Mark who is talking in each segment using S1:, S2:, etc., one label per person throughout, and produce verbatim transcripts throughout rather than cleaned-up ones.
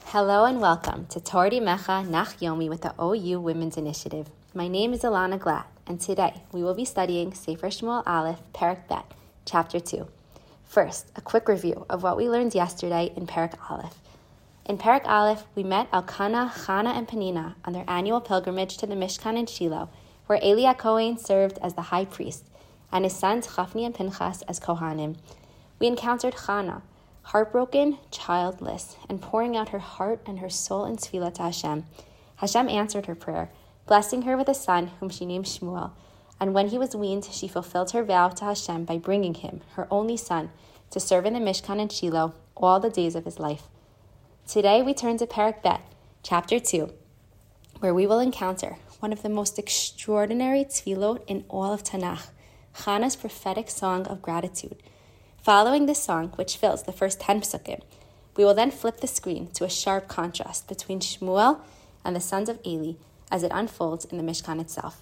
S1: Hello and welcome to Torah Mecha Nach Yomi with the O U Women's Initiative. My name is Alana Glatt, and today we will be studying Sefer Shmuel Aleph, Perek Bet, Chapter two. First, a quick review of what we learned yesterday in Perek Aleph. In Perek Aleph, we met Elkanah, Chana, and Penina on their annual pilgrimage to the Mishkan in Shiloh, where Eli HaKohen served as the high priest, and his sons Chafni and Pinchas as Kohanim. We encountered Chana, heartbroken, childless, and pouring out her heart and her soul in tefillah to Hashem. Hashem answered her prayer, blessing her with a son whom she named Shmuel. And when he was weaned, she fulfilled her vow to Hashem by bringing him, her only son, to serve in the Mishkan in Shiloh all the days of his life. Today we turn to Perek Bet, Chapter two, where we will encounter one of the most extraordinary tefillot in all of Tanakh, Chana's prophetic song of gratitude. Following this song, which fills the first ten psukim, we will then flip the screen to a sharp contrast between Shmuel and the sons of Eli as it unfolds in the Mishkan itself.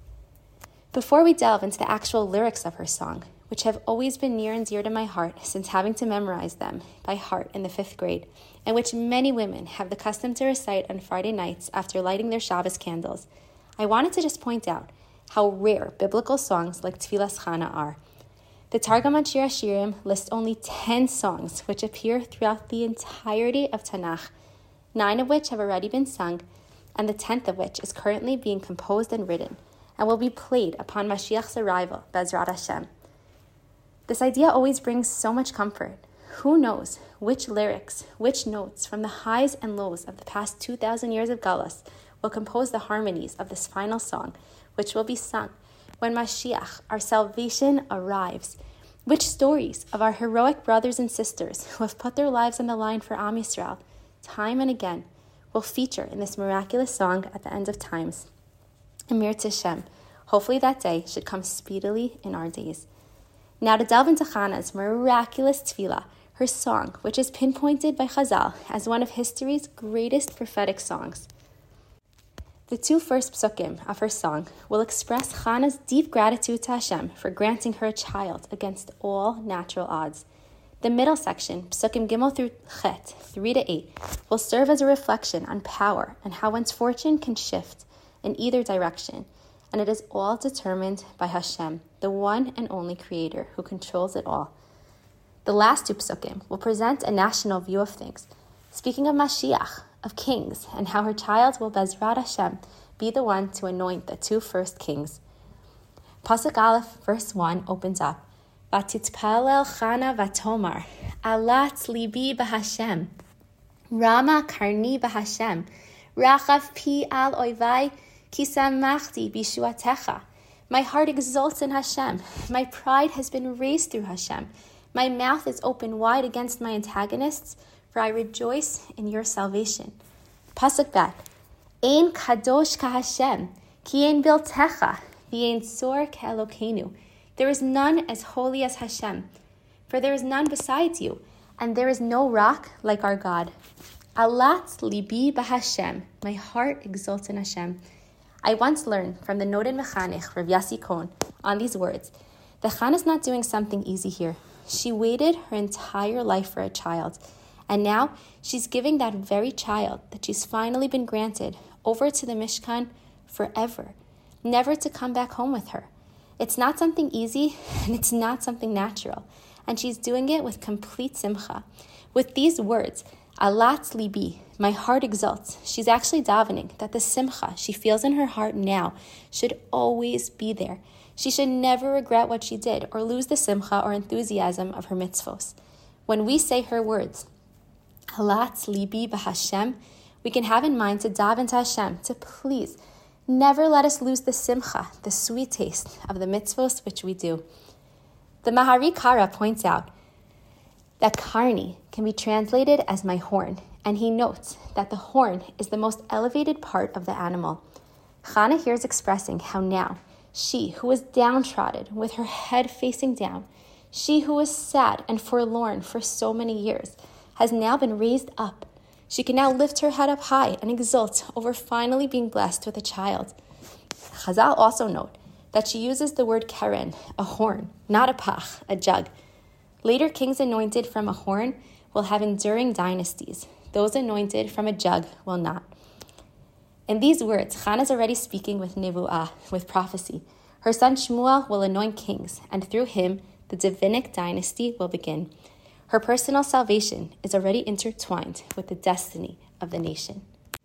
S1: Before we delve into the actual lyrics of her song, which have always been near and dear to my heart since having to memorize them by heart in the fifth grade, and which many women have the custom to recite on Friday nights after lighting their Shabbos candles, I wanted to just point out how rare biblical songs like Tfilas Chana are. The Targum on Shir HaShirim lists only ten songs which appear throughout the entirety of Tanakh, nine of which have already been sung, and the tenth of which is currently being composed and written, and will be played upon Mashiach's arrival, Bezrat Hashem. This idea always brings so much comfort. Who knows which lyrics, which notes from the highs and lows of the past two thousand years of Galus will compose the harmonies of this final song, which will be sung when Mashiach, our salvation, arrives. Which stories of our heroic brothers and sisters who have put their lives on the line for Am Yisrael, time and again, will feature in this miraculous song at the end of times. Amir Tishem, hopefully that day should come speedily in our days. Now to delve into Chana's miraculous tefillah, her song, which is pinpointed by Chazal as one of history's greatest prophetic songs. The two first psukim of her song will express Chana's deep gratitude to Hashem for granting her a child against all natural odds. The middle section, psukim Gimel through Chet, three to eight, will serve as a reflection on power and how one's fortune can shift in either direction, and it is all determined by Hashem, the one and only Creator who controls it all. The last two psukim will present a national view of things, speaking of Mashiach, of kings, and how her child will Bezrat Hashem be the one to anoint the two first kings. Pasuk Aleph, verse one opens up, Vatitpalel Chana Vatomar, Alatz libi b'Hashem, Rama karni b'Hashem, Rachav pi al oivai, ki samachti bishuatecha. My heart exults in Hashem. My pride has been raised through Hashem. My mouth is open wide against my antagonists, for I rejoice in your salvation. Pasuk Bet, Ein kadosh ka Hashem, ki ein biltecha, v'ein sor ke'elokeinu. There is none as holy as Hashem, for there is none besides you, and there is no rock like our God. Alatz libi b'Hashem, my heart exults in Hashem. I once learned from the noted mechanech, Rav Yassi Kohn, on these words, that Chana is not doing something easy here. She waited her entire life for a child, and now she's giving that very child that she's finally been granted over to the Mishkan forever, never to come back home with her. It's not something easy, and it's not something natural, and she's doing it with complete simcha. With these words, Alatz libi, my heart exults, she's actually davening that the simcha she feels in her heart now should always be there. She should never regret what she did or lose the simcha or enthusiasm of her mitzvos. When we say her words, Alatz libi b'Hashem, we can have in mind to daven to Hashem to please never let us lose the simcha, the sweet taste of the mitzvos which we do. The Mahari Kara points out that karni can be translated as my horn, and he notes that the horn is the most elevated part of the animal. Chana here is expressing how now she who was downtrodden with her head facing down, she who was sad and forlorn for so many years, has now been raised up. She can now lift her head up high and exult over finally being blessed with a child. Chazal also note that she uses the word keren, a horn, not a pach, a jug. Later kings anointed from a horn will have enduring dynasties. Those anointed from a jug will not. In these words, Chana is already speaking with Nevuah, with prophecy. Her son Shmuel will anoint kings, and through him, the Davidic dynasty will begin. Her personal salvation is already intertwined with the destiny of the nation.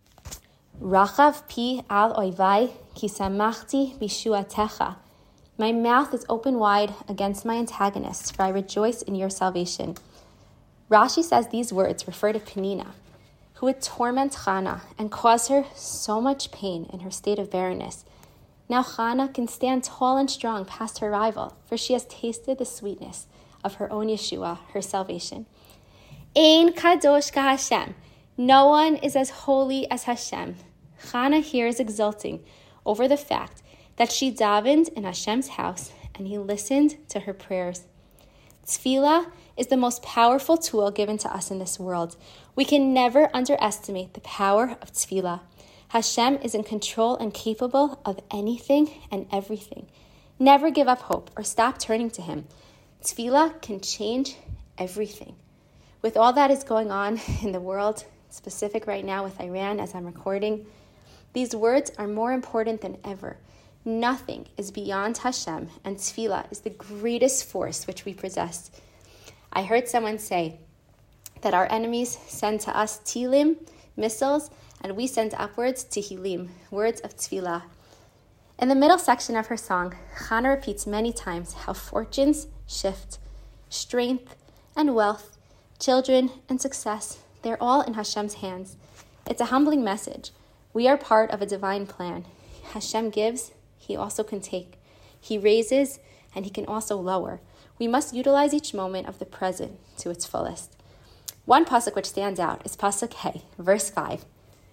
S1: Rachav pi al oivai ki samachti bishuatecha. My mouth is open wide against my antagonists, for I rejoice in your salvation. Rashi says these words refer to Penina, who would torment Chana and cause her so much pain in her state of barrenness. Now Chana can stand tall and strong past her rival, for she has tasted the sweetness of her own Yeshua, her salvation. Ein kadosh ka Hashem. No one is as holy as Hashem. Chana here is exulting over the fact that she davened in Hashem's house and he listened to her prayers. Tefillah is the most powerful tool given to us in this world. We can never underestimate the power of tefillah. Hashem is in control and capable of anything and everything. Never give up hope or stop turning to him. Tefillah can change everything. With all that is going on in the world, specific right now with Iran as I'm recording, these words are more important than ever. Nothing is beyond Hashem, and tefillah is the greatest force which we possess. I heard someone say that our enemies send to us tilim, missiles, and we send upwards tehillim, words of tefillah. In the middle section of her song, Chana repeats many times how fortunes shift, strength and wealth, children and success, they're all in Hashem's hands. It's a humbling message. We are part of a divine plan. Hashem gives, he also can take. He raises, and he can also lower. We must utilize each moment of the present to its fullest. One pasuk which stands out is pasuk Hey, verse five.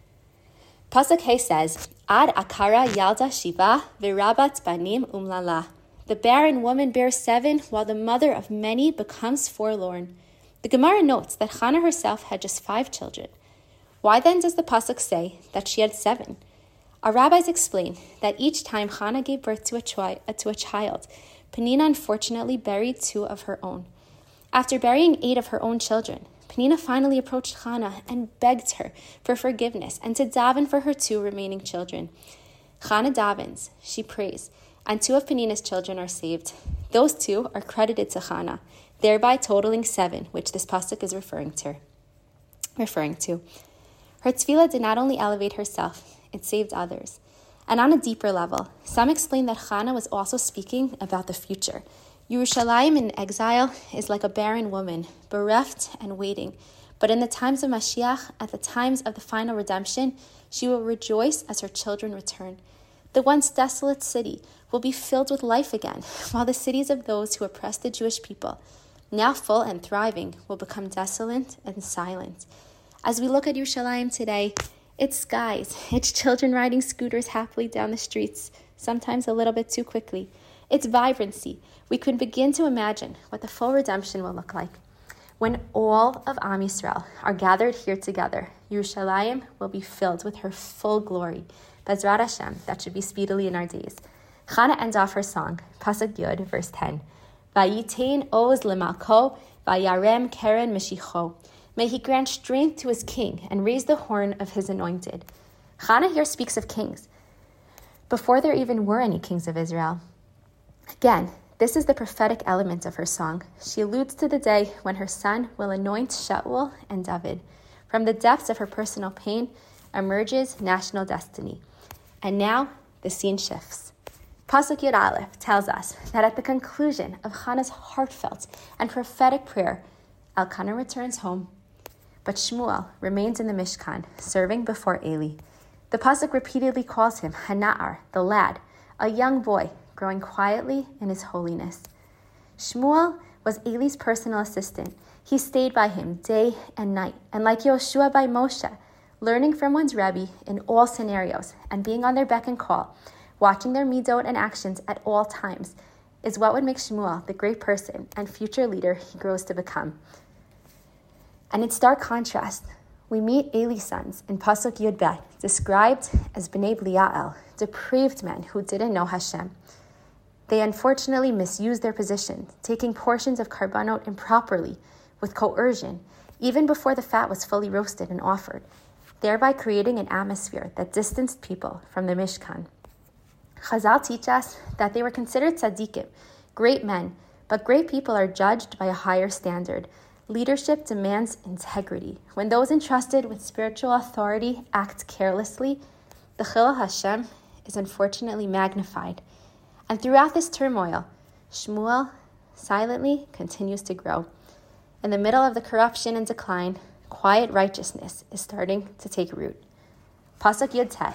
S1: Pasuk Hey says, Ad akara yalda shiva v'rabat banim umlala. The barren woman bears seven, while the mother of many becomes forlorn. The Gemara notes that Chana herself had just five children. Why then does the pasuk say that she had seven? Our rabbis explain that each time Chana gave birth to a, chi- to a child, Penina unfortunately buried two of her own. After burying eight of her own children, Penina finally approached Chana and begged her for forgiveness and to daven for her two remaining children. Chana davens, she prays, and two of Penina's children are saved. Those two are credited to Chana, thereby totaling seven, which this pasuk is referring to. Referring to. Her tefillah did not only elevate herself, it saved others. And on a deeper level, some explain that Chana was also speaking about the future. Yerushalayim in exile is like a barren woman, bereft and waiting. But in the times of Mashiach, at the times of the final redemption, she will rejoice as her children return. The once desolate city will be filled with life again, while the cities of those who oppressed the Jewish people, now full and thriving, will become desolate and silent. As we look at Yerushalayim today, it's skies, it's children riding scooters happily down the streets, sometimes a little bit too quickly. It's vibrancy. We could begin to imagine what the full redemption will look like. When all of Am Yisrael are gathered here together, Yerushalayim will be filled with her full glory. Bezrat Hashem, that should be speedily in our days. Chana ends off her song, Pasuk Yud, verse ten. Vayitain oz lemalko, vayarem keren meshicho. May he grant strength to his king and raise the horn of his anointed. Chana here speaks of kings, before there even were any kings of Israel. Again, this is the prophetic element of her song. She alludes to the day when her son will anoint Shaul and David. From the depths of her personal pain emerges national destiny. And now the scene shifts. Pasuk Yud Aleph tells us that at the conclusion of Chana's heartfelt and prophetic prayer, Elkanah returns home, but Shmuel remains in the Mishkan, serving before Eli. The pasuk repeatedly calls him Hana'ar, the lad, a young boy growing quietly in his holiness. Shmuel was Eli's personal assistant. He stayed by him day and night, and like Yoshua by Moshe, learning from one's Rebbe in all scenarios and being on their beck and call, watching their midot and actions at all times, is what would make Shmuel the great person and future leader he grows to become. And in stark contrast, we meet Eli's sons in Pasuk Yud Bet, described as Bnei Belial, depraved men who didn't know Hashem. They unfortunately misused their position, taking portions of karbanot improperly with coercion, even before the fat was fully roasted and offered, thereby creating an atmosphere that distanced people from the Mishkan. Chazal teach us that they were considered tzaddikim, great men, but great people are judged by a higher standard. Leadership demands integrity. When those entrusted with spiritual authority act carelessly, the Chilul Hashem is unfortunately magnified. And throughout this turmoil, Shmuel silently continues to grow. In the middle of the corruption and decline, quiet righteousness is starting to take root. Pasuk Yud Tet.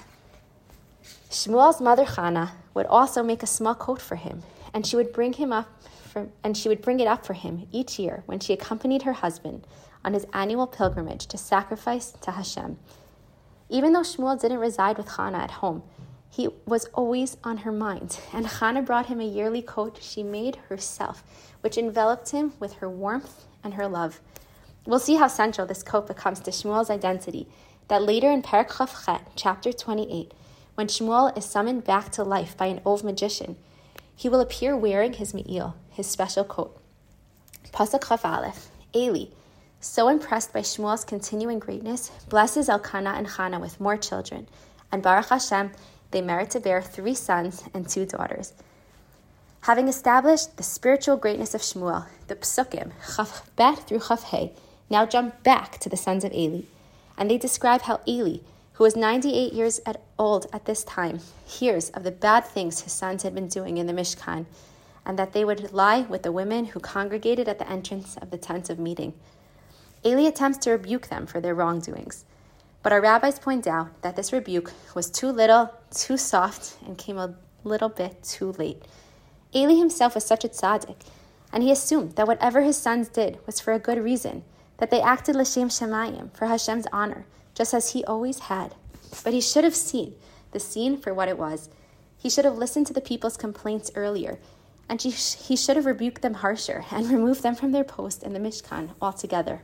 S1: Shmuel's mother Chana would also make a small coat for him, and she would bring him up for, and she would bring it up for him each year when she accompanied her husband on his annual pilgrimage to sacrifice to Hashem. Even though Shmuel didn't reside with Chana at home, he was always on her mind, and Chana brought him a yearly coat she made herself, which enveloped him with her warmth and her love. We'll see how central this coat becomes to Shmuel's identity, that later in Perek Chaf Chet, chapter twenty-eight, when Shmuel is summoned back to life by an old magician, he will appear wearing his me'il, his special coat. Pasuk Chaf Aleph, Eli, so impressed by Shmuel's continuing greatness, blesses Elkanah and Chana with more children, and Baruch Hashem, they merit to bear three sons and two daughters. Having established the spiritual greatness of Shmuel, the Psukim, Chaf Bet through Chaf He, now jump back to the sons of Eli, and they describe how Eli, who was ninety-eight years old at this time, hears of the bad things his sons had been doing in the Mishkan, and that they would lie with the women who congregated at the entrance of the tent of meeting. Eli attempts to rebuke them for their wrongdoings, but our rabbis point out that this rebuke was too little, too soft, and came a little bit too late. Eli himself was such a tzaddik, and he assumed that whatever his sons did was for a good reason, that they acted l'shem shamayim, for Hashem's honor, just as he always had. But he should have seen the scene for what it was. He should have listened to the people's complaints earlier, and he, he should have rebuked them harsher and removed them from their post in the Mishkan altogether.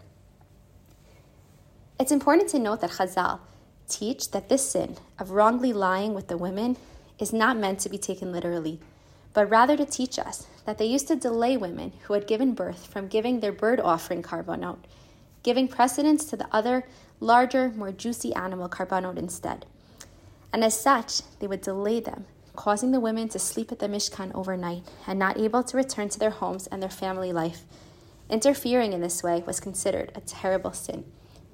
S1: It's important to note that Chazal teach that this sin of wrongly lying with the women is not meant to be taken literally, but rather to teach us that they used to delay women who had given birth from giving their bird offering karbanot, giving precedence to the other, larger, more juicy animal karbanot instead. And as such, they would delay them, causing the women to sleep at the Mishkan overnight and not able to return to their homes and their family life. Interfering in this way was considered a terrible sin.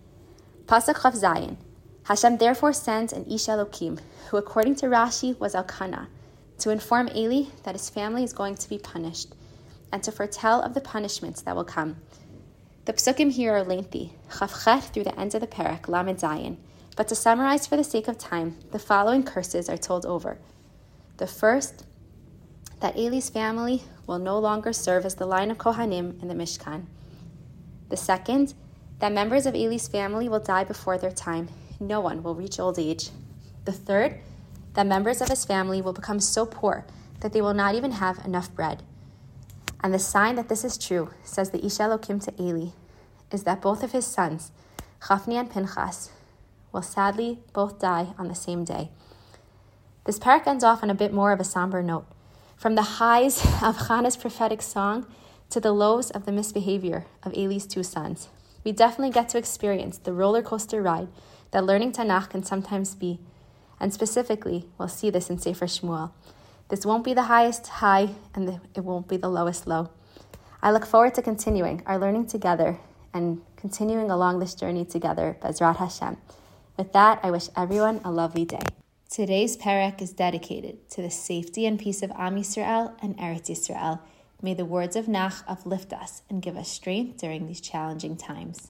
S1: Pasuk Chaf Zayin. Hashem therefore sends an Ish Elokim, who according to Rashi was Elkanah, to inform Eli that his family is going to be punished, and to foretell of the punishments that will come. The psukim here are lengthy, Chaf Chet through the end of the Perek, Lamed Zayin, but to summarize for the sake of time, the following curses are told over. The first, that Eli's family will no longer serve as the line of Kohanim in the Mishkan. The second, that members of Eli's family will die before their time. No one will reach old age. The third, that members of his family will become so poor that they will not even have enough bread. And the sign that this is true, says the Ish Elokim to Eli, is that both of his sons, Chafni and Pinchas, will sadly both die on the same day. This parak ends off on a bit more of a somber note. From the highs of Chana's prophetic song to the lows of the misbehavior of Eli's two sons, we definitely get to experience the roller coaster ride that learning Tanakh can sometimes be. And specifically, we'll see this in Sefer Shmuel. This won't be the highest high, and it won't be the lowest low. I look forward to continuing our learning together and continuing along this journey together, B'ezrat Hashem. With that, I wish everyone a lovely day. Today's parak is dedicated to the safety and peace of Am Yisrael and Eretz Yisrael. May the words of Nach uplift us and give us strength during these challenging times.